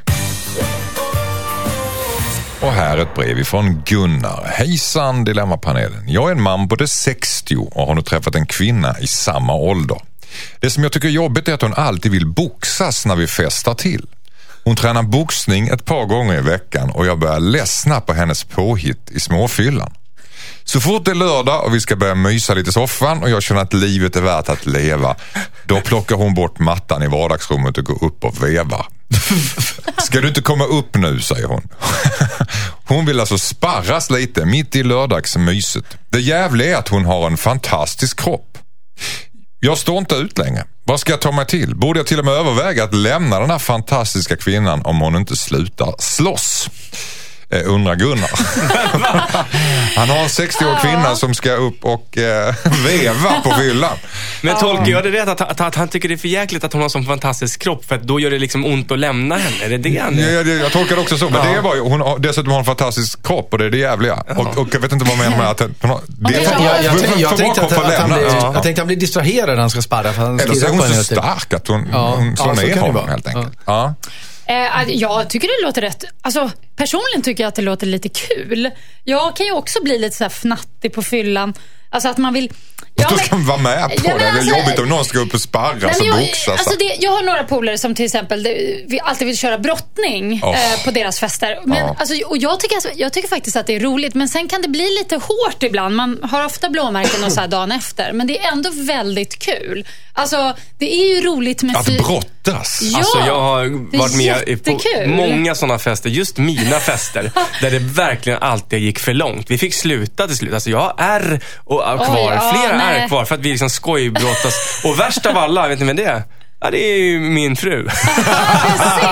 Och här ett brev ifrån Gunnar. Hejsan Dilemmapanelen. Jag är en man både sextio och har nu träffat en kvinna i samma ålder. Det som jag tycker är jobbigt är att hon alltid vill boxas när vi festar till. Hon tränar boxning ett par gånger i veckan och jag börjar ledsna på hennes påhitt i småfyllan. Så fort det är lördag och vi ska börja mysa lite i soffan och jag känner att livet är värt att leva, då plockar hon bort mattan i vardagsrummet och går upp och vevar. Ska du inte komma upp nu, säger hon. Hon vill alltså sparras lite mitt i lördagsmyset. Det jävliga är att hon har en fantastisk kropp. Jag står inte ut längre. Vad ska jag ta mig till? Borde jag till och med överväga att lämna den här fantastiska kvinnan om hon inte slutar slåss? Eh, undrar Gunnar. Han har en sextio-årig kvinna som ska upp och eh, veva på fyllan. Men tolkar jag det rätt att, att, att han tycker det är för jäkligt att hon har sån fantastisk kropp, för att då gör det liksom ont att lämna henne? Är det det han är? Ja, jag, jag tolkar det också så. Men ja. det är bara, hon har, dessutom har en fantastisk kropp och det är det jävliga. Ja. Och, och jag vet inte vad man menar med att hon har... Det är för, jag, jag, jag, jag, tänkte att, att han blir, ja. jag tänkte att han blir distraherad när han ska sparra. För han eller så är hon så stark att hon, ja. hon slår ja, ner honom helt enkelt. Ja. Ja. Eh, jag tycker det låter rätt. Alltså, personligen tycker jag att det låter lite kul. Jag kan ju också bli lite så här fnattig på fyllan. Alltså att man vill... Ja, då ska man vara med på ja, det. Det är alltså, jobbigt om någon ska upp och sparras och boxas. Alltså det, jag har några polare som till exempel vi alltid vill köra brottning oh. eh, på deras fester. Men, ja. alltså, och jag tycker, alltså, jag tycker faktiskt att det är roligt. Men sen kan det bli lite hårt ibland. Man har ofta blåmärken och så här dagen efter. Men det är ändå väldigt kul. Alltså det är ju roligt med... Att fy... brottas. Ja, alltså jag har varit med på många sådana fester. Just mina fester. Där det verkligen alltid gick för långt. Vi fick sluta till slut. Alltså jag har ärr och kvar. Oj, ja, flera nej. är kvar för att vi liksom skojbrottas. Och värst av alla, vet ni med det? Ja, det är ju min fru. Du ser.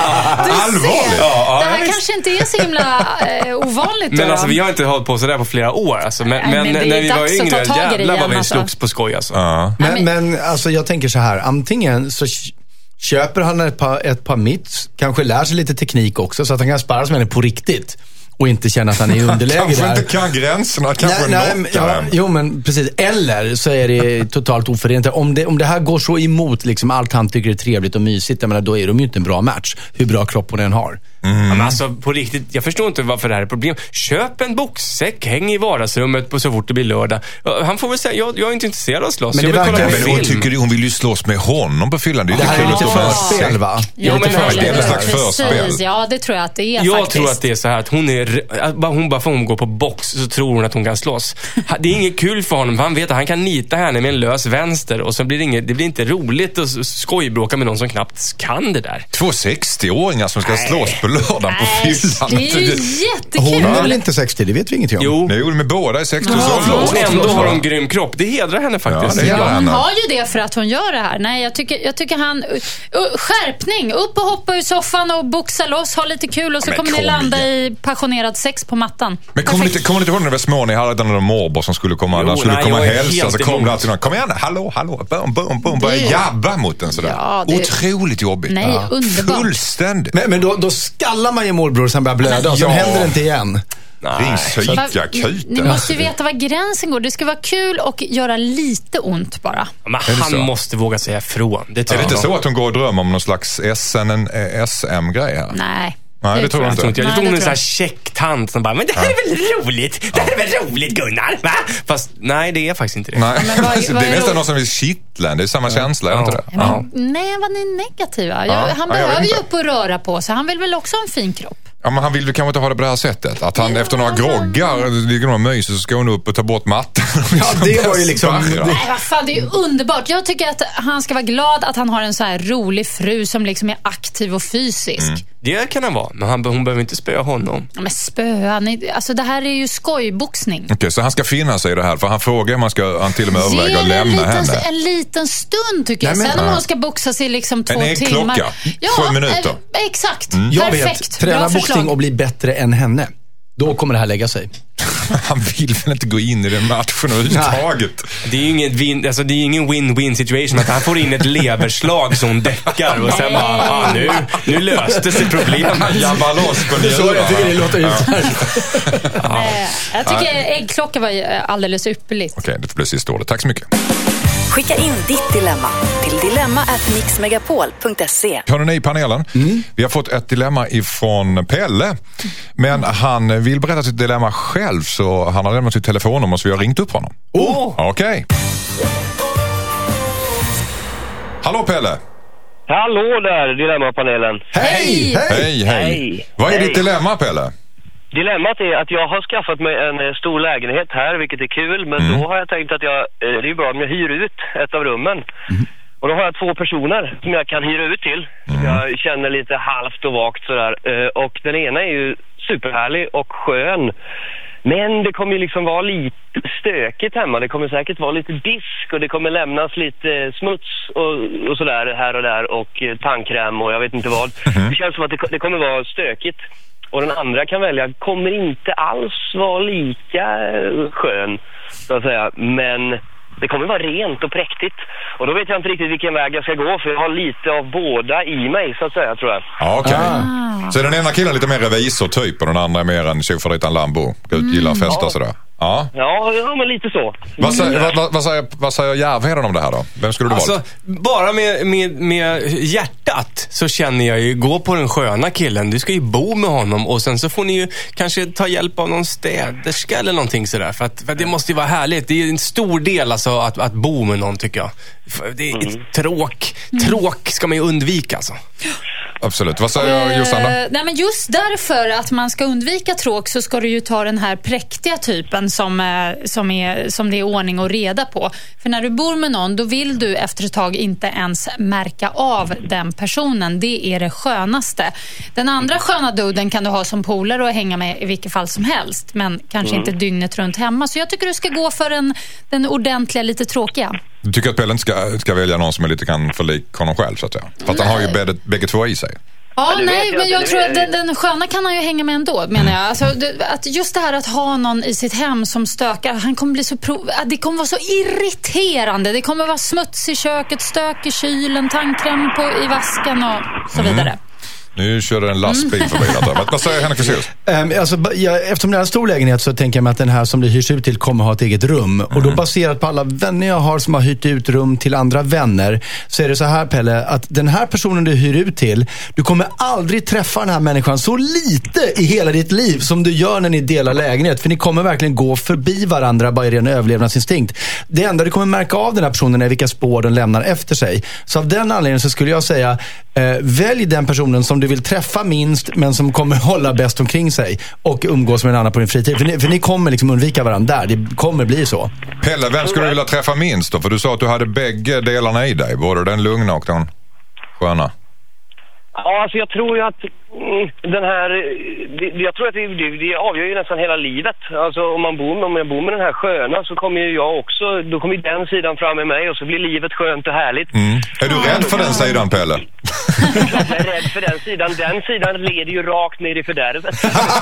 Du ser. Ja, det här ja, kanske inte är så himla eh, ovanligt. Men alltså, vi har inte hållit på sådär på flera år. Alltså. Men, nej, men, men när vi var yngre, jävlar vad vi alltså. slogs på skoj. Alltså. Ja. Men, men alltså, jag tänker så här. Antingen så köper han ett par, ett par mitts. Kanske lär sig lite teknik också. Så att han kan sparras med henne på riktigt. Och inte känna att han är i underläge kanske där. Kanske inte kan gränserna, kanske nej, nej, ja, jo, men precis. Eller så är det totalt oförenligt. Om det, om det här går så emot liksom, allt han tycker är trevligt och mysigt, menar, då är de ju inte en bra match. Hur bra kropp hon än har. Mm. Ja, men alltså, på riktigt, jag förstår inte varför det här är problem. Köp en boxsäck, häng i vardagsrummet på så fort det blir lördag. Han får väl säga, jag, jag är inte intresserad av att slåss. Men, jag vill kolla men hon, tycker, hon vill ju slåss med honom på fyllan. Det, det här är lite förspel, va? Ja, men det är ett slags förspel. Ja, det tror jag att det är jag faktiskt. tror att det är så här att hon är... Hon bara för hon går på box så tror hon att hon kan slåss. Det är inget kul för honom, för han vet att han kan nita henne med en lös vänster och så blir det, inget, det blir inte roligt att skojbråka med någon som knappt kan det där. Två sextio-åringar som ska Nej. slåss på lördagen på fyllan. Det är ju jättekul. Hon är väl inte sextio, det vet vi ingenting om. Jo, Nej, men båda är sextio ja. Och ändå har hon grym kropp. Det hedrar henne faktiskt. Ja, det hedrar ja, hon henne. har ju det för att hon gör det här. Nej, jag tycker, jag tycker han... Uh, skärpning, upp och hoppa ur soffan och boxa loss, ha lite kul och så ja, kommer ni landa igen. i passionerad sex på mattan. Men kommer ni kommer inte ihåg när det var små, ni hade några morbror som skulle komma, jo, skulle nej, komma och hälsa, så kom det alltid någon, kom igen, hallå, hallå, bum, bum, bum, börja jabba mot den sådär. Ja, det... Otroligt jobbigt. Nej, ja. underbart. Fullständigt. Men, men då, då skallar man ju morbror som börjar blöda och sen ja. händer det inte igen. Ring psykakuten. Ni måste ju veta var gränsen går. Det ska vara kul och göra lite ont bara. Men han måste våga säga ifrån. Det är det inte så att hon går och drömmer om någon slags S M-grej här? Nej. Nej, det tror jag inte. Jag tror hon är en sån här checktant som bara, men det här är väl roligt? Det här är väl roligt, Gunnar? Va? Fast nej, det är faktiskt inte det. Nej. Men vad, vad det är nästan någon som vill kittla. Det är samma ja. känsla, ja. inte det? Men, ja. Nej, vad ni negativa. Jag, han ja, behöver ju upp och röra på sig. Han vill väl också ha en fin kropp. Ja, men han vill ju kanske inte ha det på det här sättet. Att han ja, efter några groggar ligger några möjs så ska hon upp och ta bort mattan. Ja, det var ju liksom... Nej, vad fan, det är ju underbart. Jag tycker att han ska vara glad att han har en så här rolig fru som liksom är aktiv och fysisk. Mm. Det kan han vara, men han, hon behöver inte spöa honom. Ja, men spöa, nej, alltså det här är ju skojboxning. Okej, okay, så han ska finna sig i det här, för han frågar om man ska han till och med överväga att lämna liten, henne. En liten stund tycker jag. Nej, men, Sen om hon ska boxa sig liksom två en timmar. Klocka, ja, sju minuter. Eh, exakt, mm. Jag perfekt. vet, träna boxning och bli bättre än henne. Då kommer det här lägga sig. Han vill väl inte gå in i den matchen överhuvudtaget. Det är ju ingen win, alltså det är ingen win-win situation att han får in ett leverslag som däckar och sen bara, ah, nu, nu löste sig problemet. Jabba loss på det. Så jag tycker det låter ut här. Ja. Jag tycker äggklocka var alldeles ypperligt. Okej, okay, det blir sista ordet. Tack så mycket. Skicka in ditt dilemma till dilemma at mixmegapol punkt se. Hörrni ni i panelen, mm. vi har fått ett dilemma ifrån Pelle. Men han vill berätta sitt dilemma själv, så han har lämnat sitt telefonnummer så vi har ringt upp honom. Oh. Okej. Okay. Hallå Pelle. Hallå där, dilemmapanelen. Hej! Hej! Hej, hej. hej. Vad är hej. ditt dilemma, Pelle? Dilemmat är att jag har skaffat mig en stor lägenhet här, vilket är kul. Men mm. då har jag tänkt att jag, det är bra om jag hyr ut ett av rummen. Mm. Och då har jag två personer som jag kan hyra ut till. Mm. Jag känner lite halvt och vagt sådär. Och den ena är ju superhärlig och skön. Men det kommer ju liksom vara lite stökigt hemma. Det kommer säkert vara lite disk och det kommer lämnas lite smuts och, och sådär här och där. Och tandkräm och jag vet inte vad. Mm. Det känns som att det, det kommer vara stökigt. Och den andra kan välja, kommer inte alls vara lika skön, så att säga. Men det kommer vara rent och präktigt. Och då vet jag inte riktigt vilken väg jag ska gå, för jag har lite av båda i mig, så att säga, tror jag. Ja, okej. Okay. Ah. Så den ena killen är lite mer revisor typ och den andra är mer en tjofadritan Lambo. Ut, gillar festa ja. sådär. Ja. Ja, ja, men lite så. Vad säger, vad, vad, vad säger, vad säger Järvheden om det här då? Vem skulle du Alltså, valt? bara med, med, med hjärtat så känner jag ju, gå på den sköna killen. Du ska ju bo med honom och sen så får ni ju kanske ta hjälp av någon städerska eller någonting sådär. För att, för att det måste ju vara härligt. Det är en stor del alltså att, att bo med någon, tycker jag. För det är mm. tråk. Tråk ska man ju undvika alltså. Absolut. Vad säger Jossan då? Nej, men just därför att man ska undvika tråk så ska du ju ta den här präktiga typen som, som, är, som det är ordning och reda på. För när du bor med någon, då vill du efter ett tag inte ens märka av den personen. Det är det skönaste. Den andra sköna duden kan du ha som polare och hänga med i vilket fall som helst. Men kanske mm. inte dygnet runt hemma. Så jag tycker du ska gå för en, den ordentliga, lite tråkiga. Du tycker att Pelle inte ska, ska välja någon som är lite kan förlik honom själv, så att säga? För att han har ju bägge, bägge två i sig. Ja, ja nej, men jag det tror att den, den sköna kan han ju hänga med ändå, menar jag. Alltså, det, att just det här att ha någon i sitt hem som stökar, han kommer bli så pro- det kommer vara så irriterande. Det kommer vara smuts i köket, stök i kylen, tandkräm på, i vasken och så vidare. Mm. Nu kör en lastbil förbi. Vad, vad säger Henrik Fexeus? Um, alltså, jag, eftersom det är en stor lägenhet så tänker jag mig att den här som det hyrs ut till kommer ha ett eget rum. Mm. Och då baserat på alla vänner jag har som har hyrt ut rum till andra vänner, så är det så här, Pelle, att den här personen du hyr ut till, du kommer aldrig träffa den här människan så lite i hela ditt liv som du gör när ni delar lägenhet. För ni kommer verkligen gå förbi varandra bara i ren överlevnadsinstinkt. Det enda du kommer märka av den här personen är vilka spår den lämnar efter sig. Så av den anledningen så skulle jag säga, eh, välj den personen som du vill träffa minst, men som kommer hålla bäst omkring sig och umgås med en annan på din fritid. För ni, för ni kommer liksom undvika varandra där. Det kommer bli så. Pelle, vem skulle du vilja träffa minst då? För du sa att du hade bägge delarna i dig. Både den lugna och den sköna. Ja, alltså jag tror ju att mm, den här, det, jag tror att det, det, det avgör ju nästan hela livet. Alltså om man bor, om jag bor med den här sköna så kommer ju jag också, då kommer den sidan fram med mig och så blir livet skönt och härligt. Mm. Är du rädd för den sidan, Pelle? Jag är rädd för den sidan. Den sidan leder ju rakt ner i fördärvet.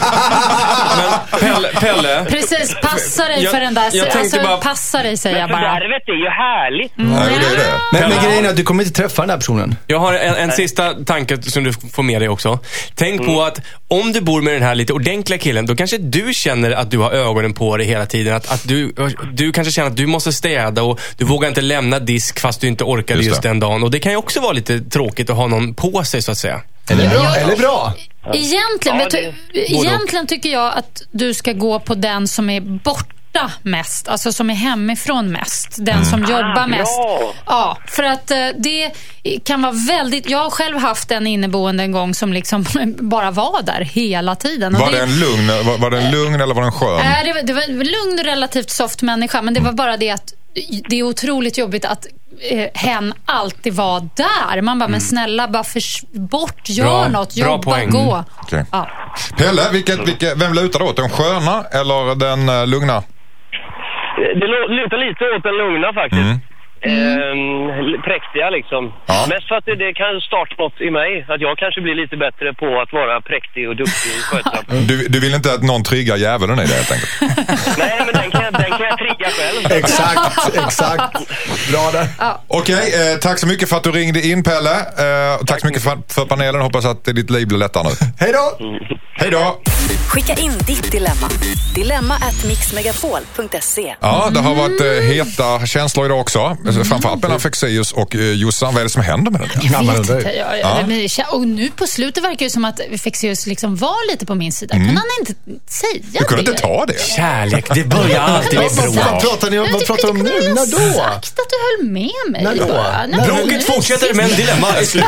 Men Pelle, Pelle precis, passa dig jag, för den där. Jag alltså, bara, passa dig, säger jag men bara. fördärvet är ju härligt. Mm. Nej, det är det. Men, men grejen är att du kommer inte träffa den här personen. Jag har en, en sista tanke som du får med dig också. Tänk mm. på att om du bor med den här lite ordentliga killen, då kanske du känner att du har ögonen på dig hela tiden. Att, att du, du kanske känner att du måste städa och du vågar inte lämna disk fast du inte orkade just, just den dagen. Och det kan ju också vara lite tråkigt att ha någon på sig, så att säga. Eller bra, eller bra. Egentligen, vet du, egentligen tycker jag att du ska gå på den som är borta mest, alltså som är hemifrån mest, den mm. som jobbar mest. Ja, för att uh, det kan vara väldigt, jag har själv haft en inneboende en gång som liksom bara var där hela tiden. Och var det, det en lugn, var, var det en lugn eller var det en skön? Äh, det, var, det var en lugn, relativt soft människa, men det var bara det att det är otroligt jobbigt att eh, hen alltid var där. Man bara, mm. men snälla, bara förs- bort, gör bra, något, jobba, poäng. gå. Mm. Okay. Ja. Pelle, vilket, vilket, vem lutar åt? Den sköna eller den uh, lugna? Det lutar lite åt den lugna faktiskt. Mm. Mm. Präktiga liksom. Ja. Mest för att det, det kan starta något i mig. Att jag kanske blir lite bättre på att vara präktig och duktig och skötsam. Du, du vill inte att någon triggar djävulen i det, helt enkelt? Nej, men den kan, den kan jag trigga själv. Exakt, exakt. Bra där. Ja. Okej, okay, eh, tack så mycket för att du ringde in, Pelle. Eh, tack, tack så mycket för, för panelen. Hoppas att ditt liv blir lättare nu. Hej då! Mm. Hej då! Skicka in ditt dilemma. Dilemma at mixmegapol punkt se. Ja, det har varit eh, heta känslor idag också. Mm. Framförallt mellan Fexeus och eh, Jossan. Vad är det som händer med den? Jag vet inte. Jag, jag, ja. Och nu på slutet verkar det som att Fexeus liksom var lite på min sida. Mm. Kan han inte säga det? Du kunde inte ta det. Kärlek, det börjar alltid med bro. Vad pratar ni om? Vad pratar om nu? När då? Jag har sagt att du höll med mig. När då? Bråket fortsätter, men dilemma är slut.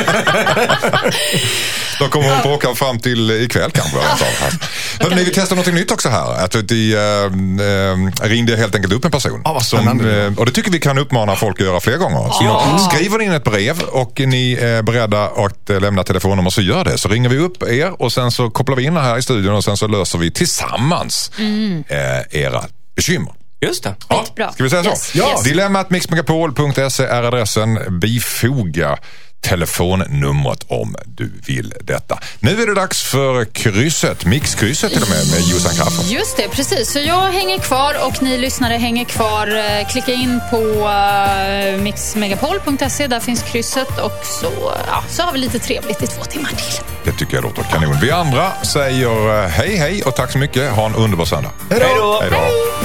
Då kommer hon bråka fram till ikväll kanske. Hörde ni, vi testar något nytt också här. Att vi äh, äh, ringde helt enkelt upp en person. Ah, som, äh, och det tycker vi kan uppmana folk att göra fler gånger. Så ah. skriver ni in ett brev och ni är beredda att äh, lämna telefonnummer, så gör det. Så ringer vi upp er och sen så kopplar vi in här i studion och sen så löser vi tillsammans mm. äh, era bekymmer. Just det. Ja, ska vi säga så? Yes. Ja. Yes. Dilemma at mixmegapol punkt se är adressen. Bifoga telefonnumret om du vill detta. Nu är det dags för krysset, mixkrysset till och med, med Jossan Crafoord. Just det, precis. Så jag hänger kvar och ni lyssnare hänger kvar. Klicka in på uh, mixmegapol punkt se, där finns krysset och så, ja, så har vi lite trevligt i två timmar till. Det tycker jag låter kanon. Vi andra säger hej hej och tack så mycket. Ha en underbar söndag. Hej då! Hej då!